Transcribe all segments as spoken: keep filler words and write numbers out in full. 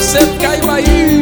parceiro Caio Bahia.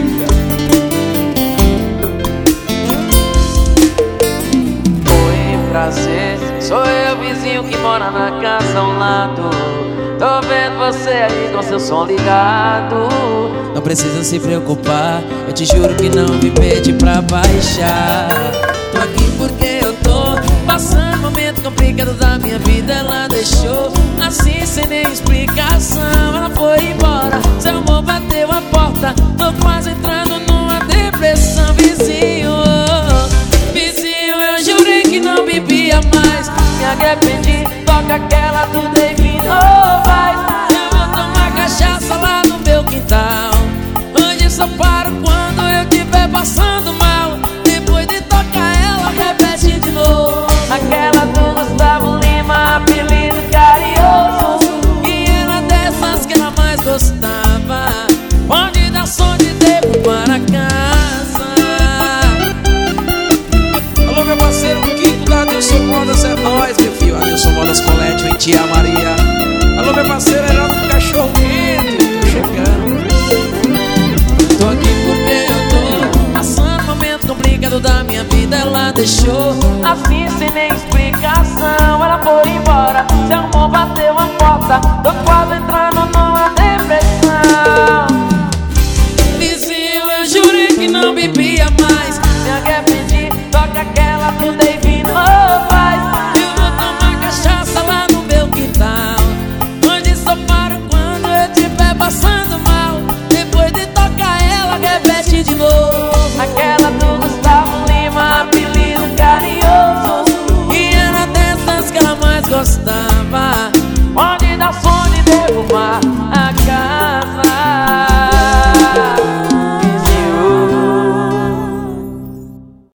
Oi, prazer, sou eu, vizinho que mora na casa ao lado. Tô vendo você aí com seu som ligado. Não precisa se preocupar, eu te juro que não me pede pra baixar. Tô aqui porque eu tô passando um momento complicado da minha vida. Ela deixou assim sem nem explicação. Ela foi embora, seu amor bateu a porta. Tô quase entrando numa depressão. Vizinho, oh, vizinho, eu jurei que não bebia mais. Me arrependi, toca aquela do David Novaes. Eu vou tomar cachaça lá no meu quintal. Hoje só paro quando eu estiver passando mal. Depois de tocar ela, repete de novo Aquela do Gustavo Lima, apelido carinhoso. e era dessas que ela mais gostava. Pode dar som de tempo para casa. Alô, meu parceiro Kiko da Adilson Modas, é nóis, meu filho. Adilson Modas Colete, em Tia Maria. Alô, meu parceiro Heraldo do Cachorro Quente, tô chegando. Tô aqui porque eu tô passando um momento complicado da minha vida. Ela deixou